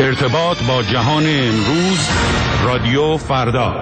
ارتباط با جهان امروز، رادیو فردا.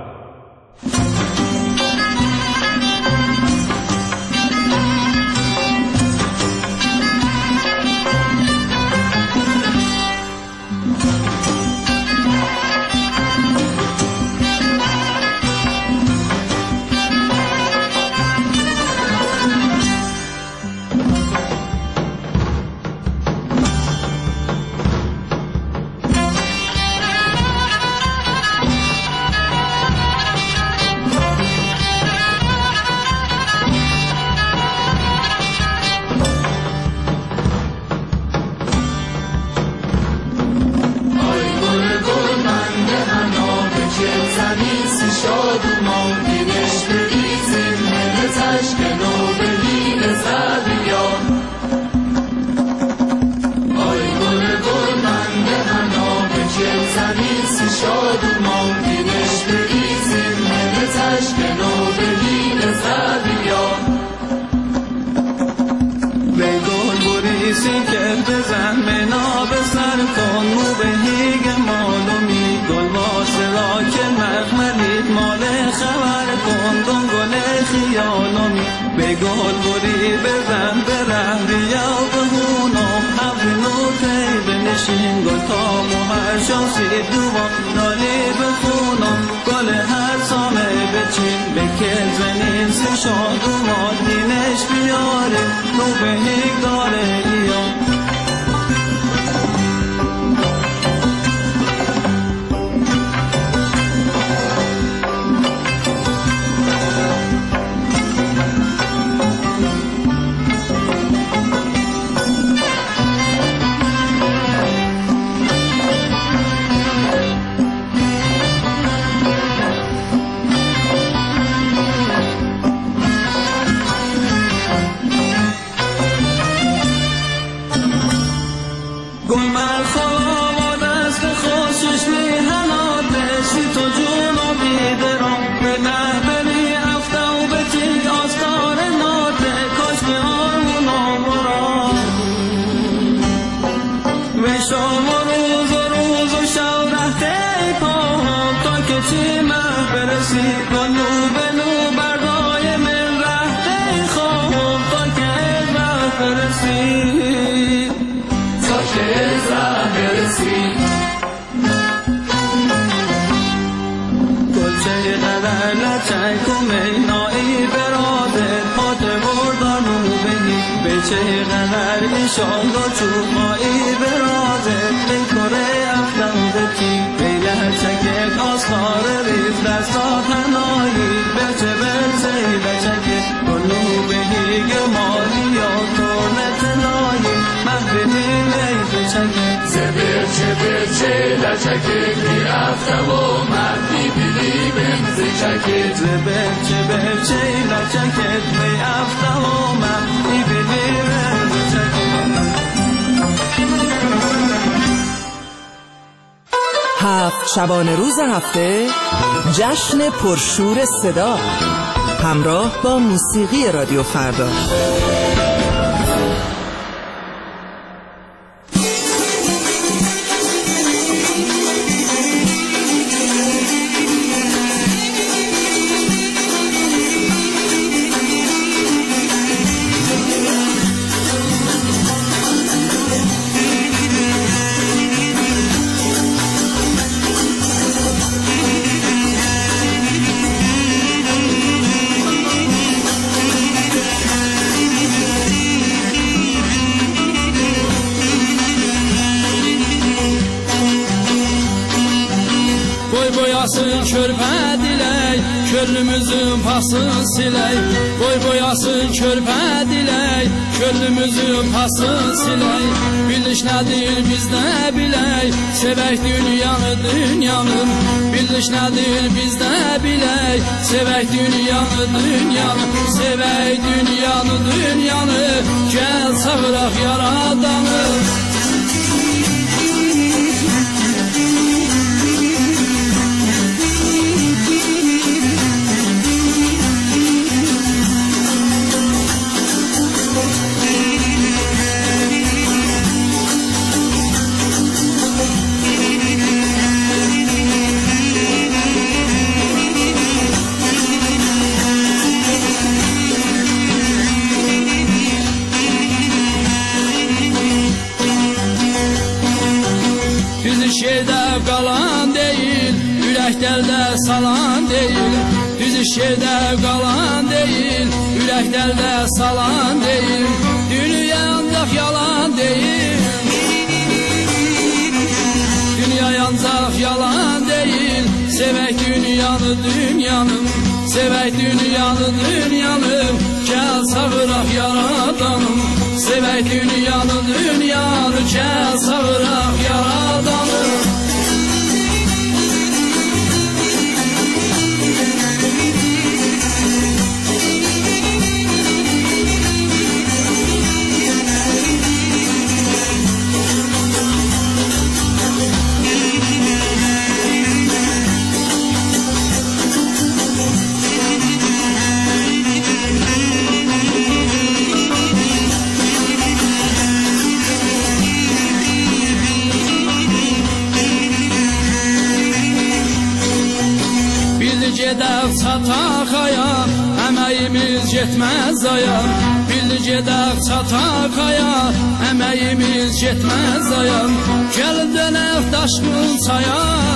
شبانه روز هفته، جشن پرشور صدا همراه با موسیقی رادیو فردا. Könlümüzün pasını siley, boy boyasın körpə diley, könlümüzün pasını siley. Biliş nədir biz nə biley, sevək dünyanı dünyanın. Biliş nədir biz nə biley, sevək dünyanı dünyanın. Sevək dünyanı dünyanı, gəl çağıraq yaradanı. Düz şeydə qalan deyil, ürəklərdə salan deyil. Düz şeydə qalan deyil, ürəklərdə salan deyil. Dünya ancaq yalan deyil. Dünya ancaq yalan deyil. Sevək dünyanı, dünyanım. Sevək dünyanı, dünyanım. Gəl sağıraq yaradanım. Sevək dünyanı, dünyanı. Gəl sağıraq yaradanım. Gedək çataq aya, əməyimiz getməz aya. Bildi gedək çataq aya, əməyimiz getməz aya. Gəlin dönək daşqın saya.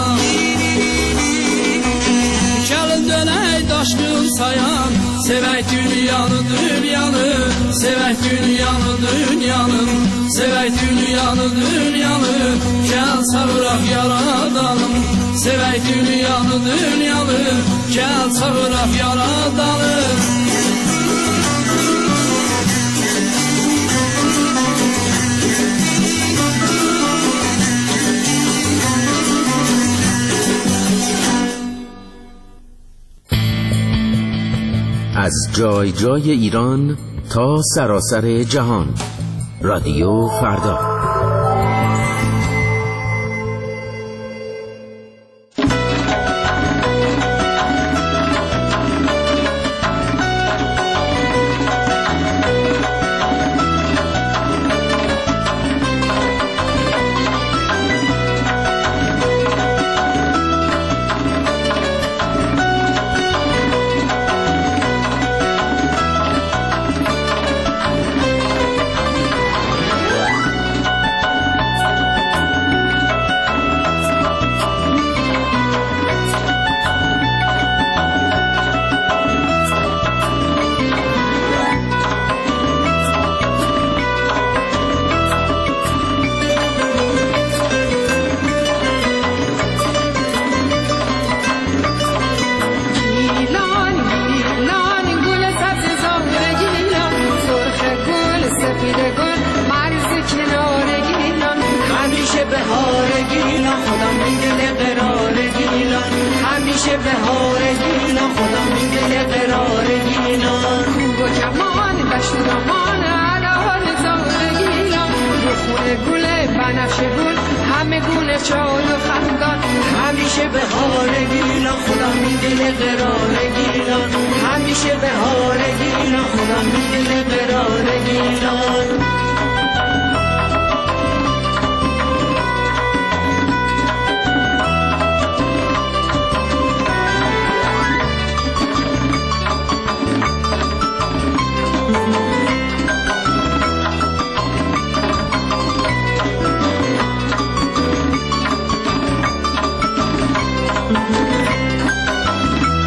Gəlin dönək daşqın saya. Sevək dünyanı, dünyanı. Sevək dünyanı, dünyanı. Sevək dünyanı, dünyanı. Gəl sağıraq yaradanım. Sevək dünyanı, dünyanı. Gəl sağıraq yaradanım. از جای جای ایران تا سراسر جهان. رادیو فردا.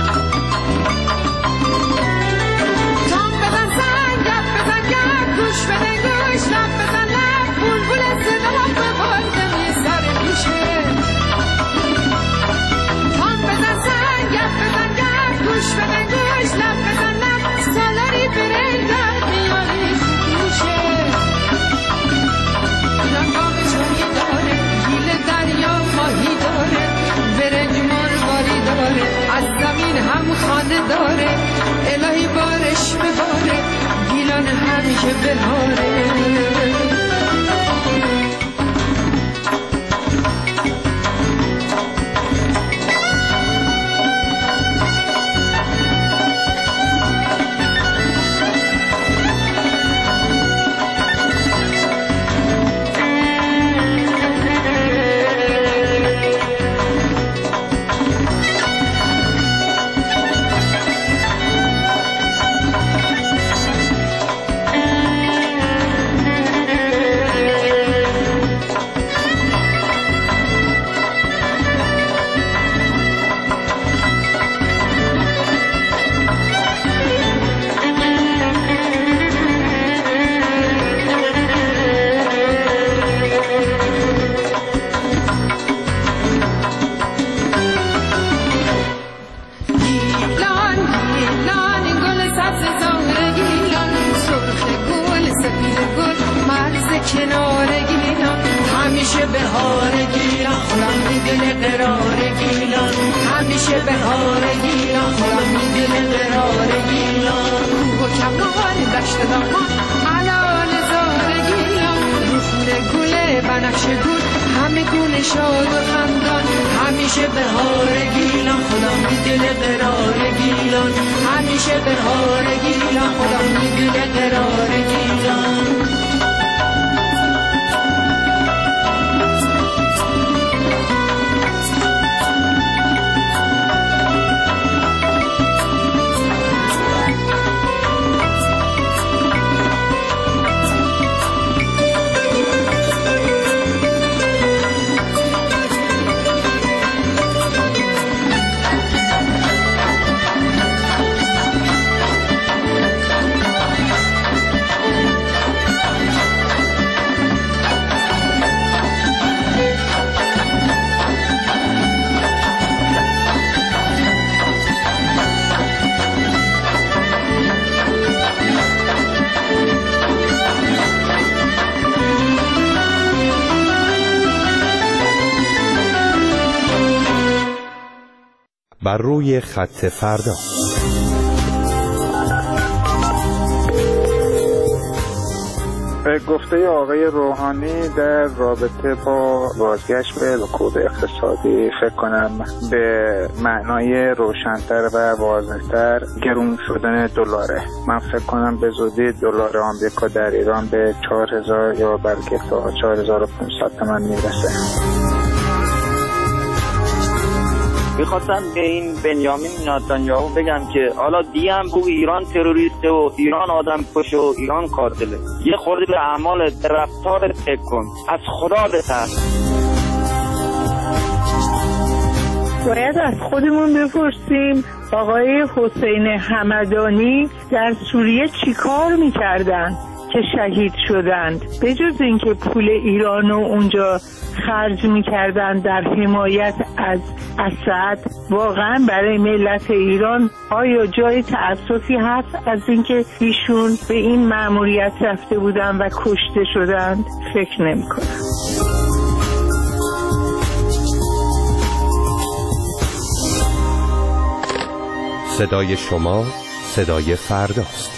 گوش بهار گیلان خودم میدونه قرار گیلان همیشه بهار گیلان خودم میدونه قرار گیلان و کمال دشت دامان علال زار گیلان روخونه گله بنفشه گل همه گونه شاد و خندان همیشه بهار گیلان خودم میدونه قرار گیلان همیشه بهار گیلان خودم میدونه قرار گیلان بر روی خط فردا. به گفته آقای روحانی در رابطه با بازگشت به رکود اقتصادی فکر کنم به معنای روشن‌تر و واضح‌تر گرون شدن دلاره. من فکر کنم به زودی دلار آمریکا در ایران به 4000 یا بلکه تا 4500 تومان میرسه. میخواستم به این بنیامین نتانیاهو بگم که حالا دیم بگو ایران تروریسته و ایران آدم کشه و ایران قاتله. یه خورده به اعمال رفتار فکر کن، از خدا بترس. باید از خودمون بپرسیم آقای حسین همدانی در سوریه چی کار میکردن که شهید شدند؟ به جز اینکه پول ایران رو اونجا خرج میکردن در حمایت از اسد، واقعا برای ملت ایران آیا جای تأسفی هست از اینکه ایشون به این مأموریت رفته بودن و کشته شدند؟ فکر نمی‌کنم. صدای شما صدای فرداست.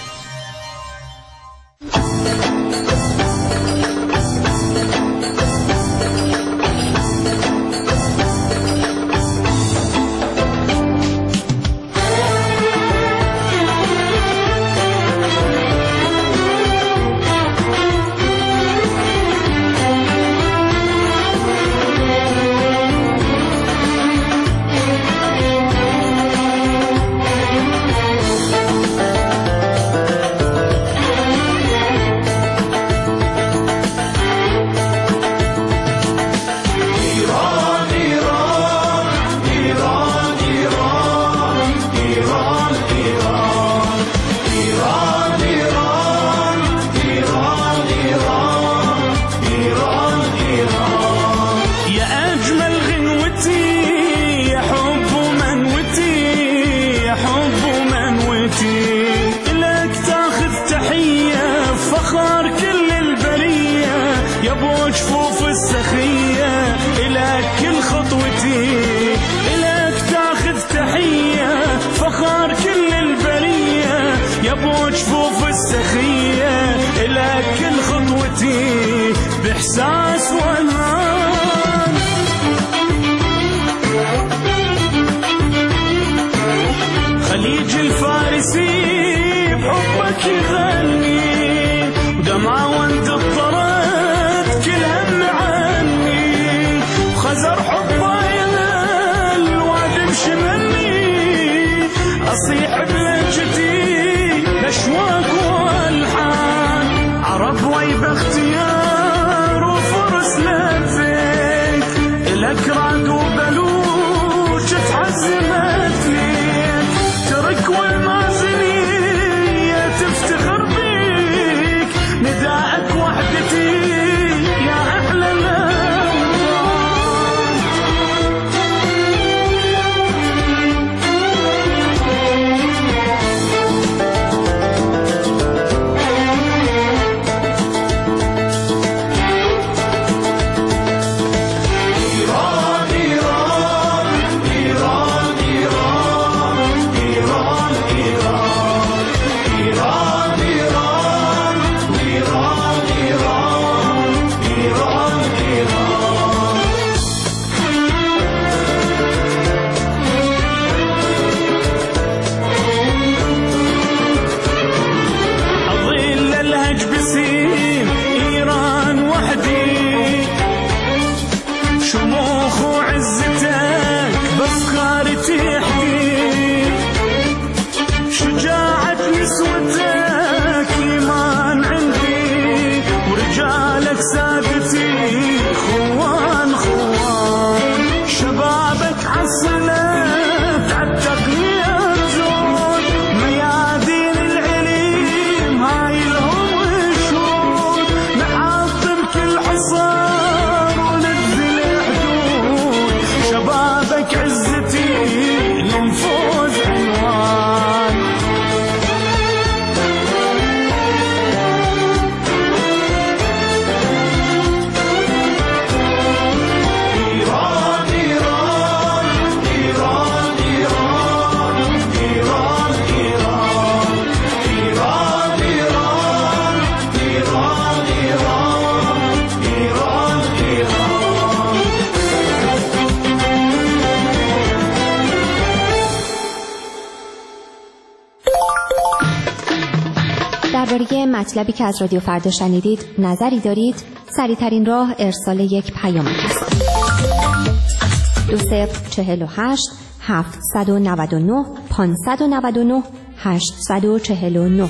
بإحساس وأنهار خليج الفارسي بحبك يغني ودمعة وانت اضطرت كل هم عني وخزر حبه الواد مشمني أصيح بلهجتي الأشواق والحان عرب ويب اختيار وفرس لفيك إلك رعد وبلوش تحزمت ليك ترك والمازنية تفتخر بيك نداءك وحدتي يا أحلى مطلبی که از رادیو فردا شنیدید نظری دارید؟ سریع‌ترین راه ارسال یک پیامک است. 2048 799 599 849.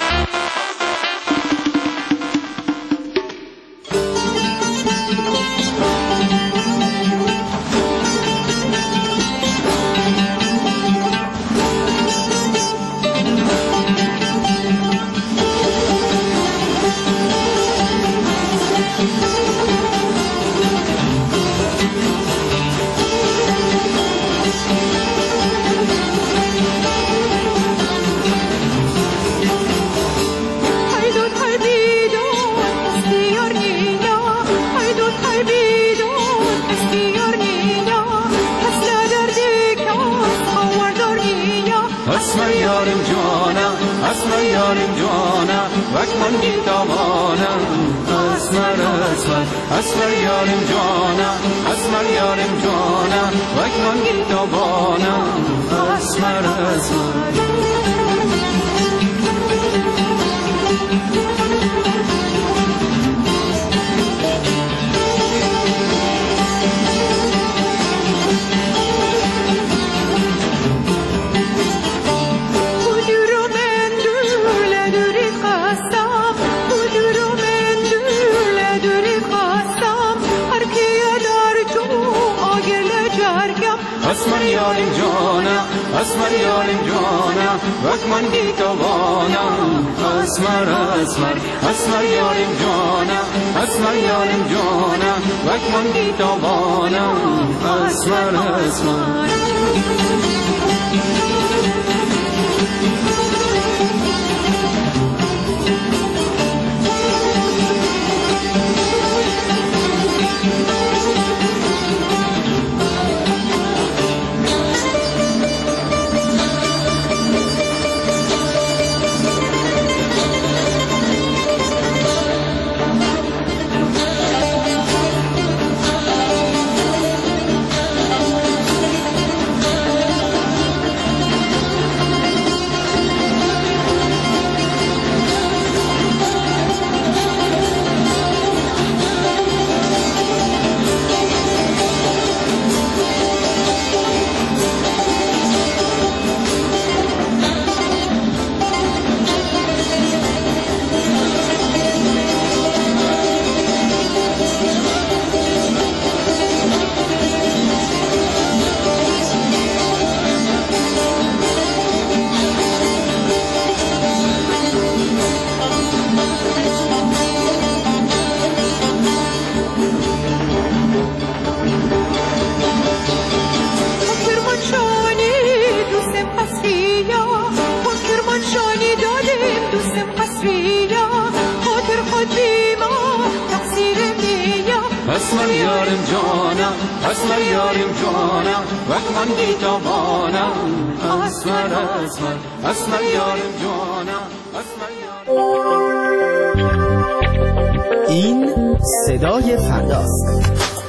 این صدای فرداست.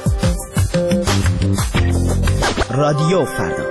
رادیو فردا.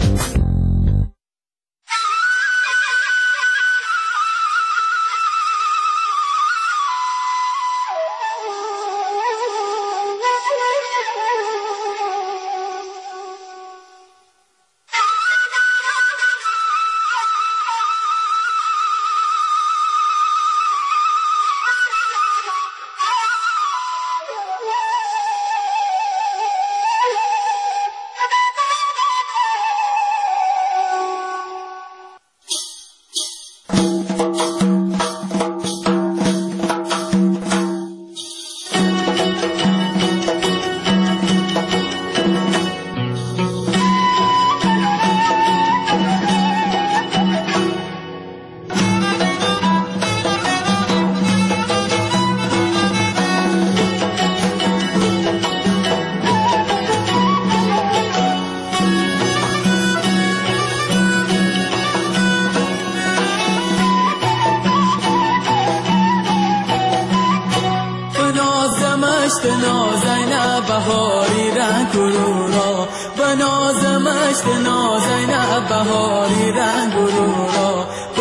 نازنه بهاری رنگ کرورا بنازمش نازنه بهاری رنگ کرورا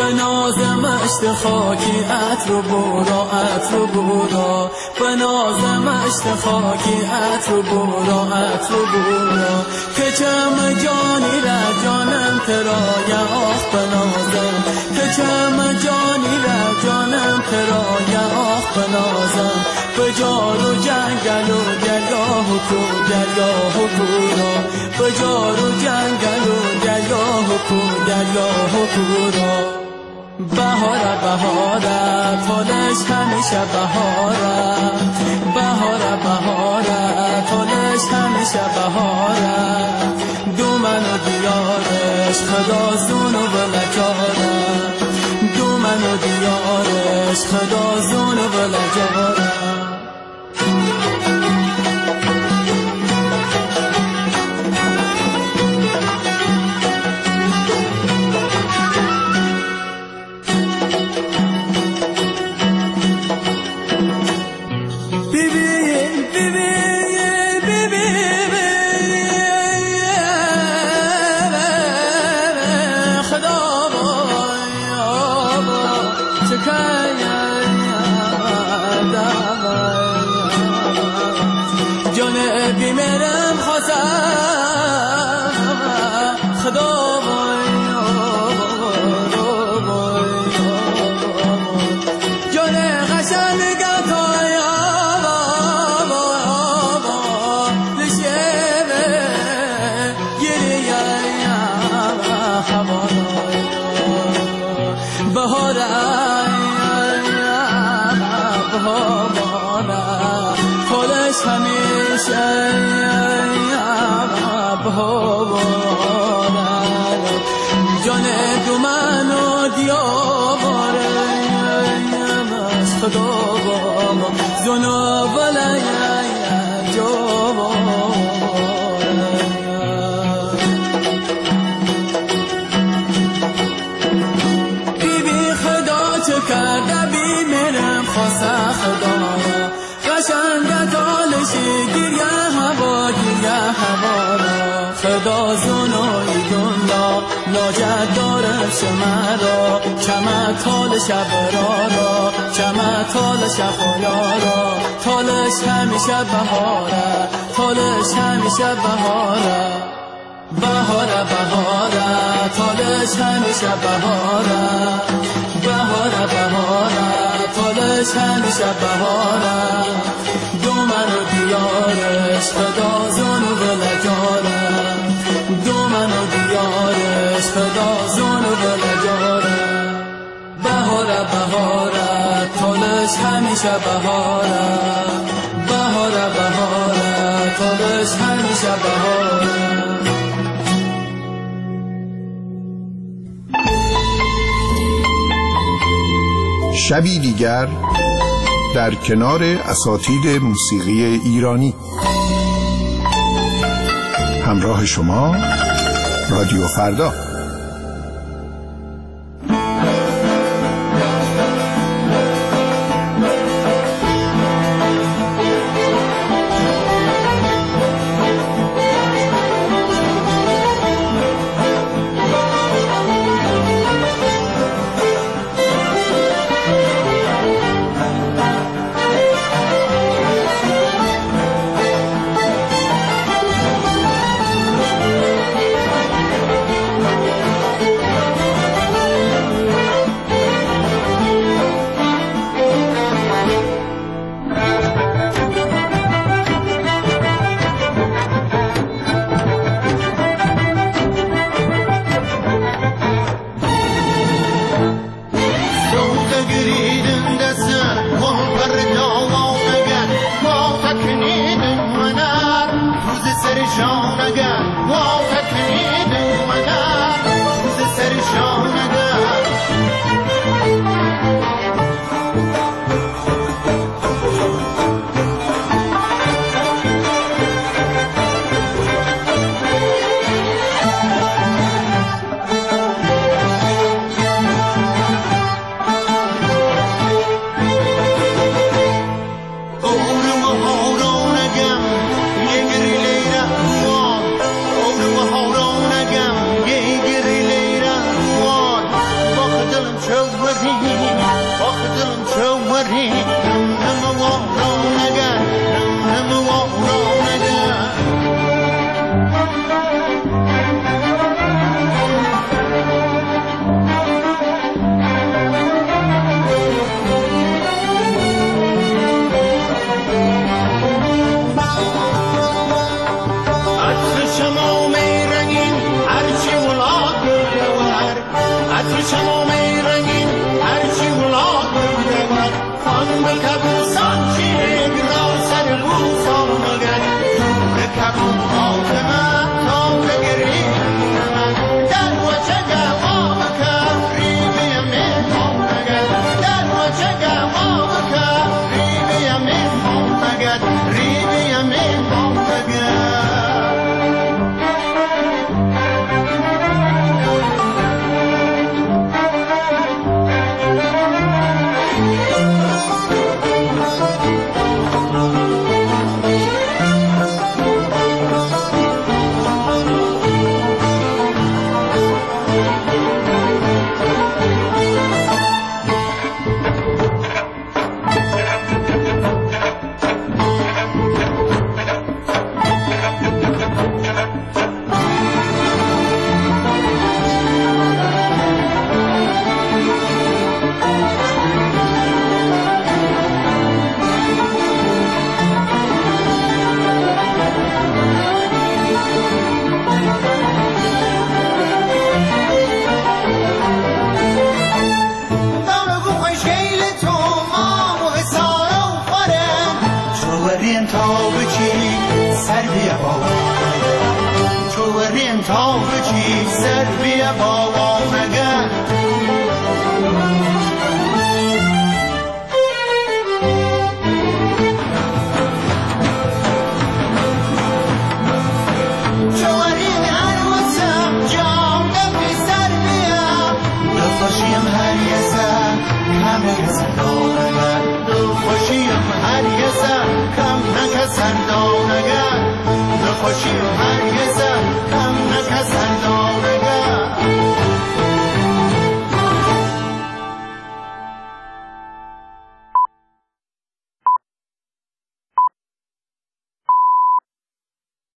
نازم اشت خاکی عطر و برا عطر و برا بنازم اشت خاکی عطر و برا عطر و برا که چم جانی را جانم ترا یا آخ بنازم که چم جانی را جانم ترا یا آخ بنازم بجار و جنگل و درگاه و کو درگاه و کورا بجار و جنگل و درگاه و کو درگاه و کورا بهاره بهاره تالش همیشه بهاره بهاره بهاره تالش همیشه بهاره دومن و دیارش خدا زون و بلکاره دومن و دیارش خدا زون و بلکاره جان دو من و دیاره خدا با زنا ولی بی بی خدا چه کرده بی میرم خواسته خدا را قشنگ تالشی گیریه هوا گیریه هوا را خدا زنای دنیا لاجد دارم شما را چمه تال شبرا را چمه تال شفایا را تالش همیشه بهاره تالش همیشه بهاره بهاره بهاره تالش همیشه بهاره بهاره بهاره تالش همیشه بهاره دومن و دیارش خدا زن و بلجاره دومن و دیارش خدا زن و بلجاره بهاره بهاره تالش همیشه بهاره بهاره بهاره تالش همیشه بهاره شبی دیگر در کنار اساتید موسیقی ایرانی. همراه شما رادیو فردا. چوری تا بچی سر بیا بابا مگر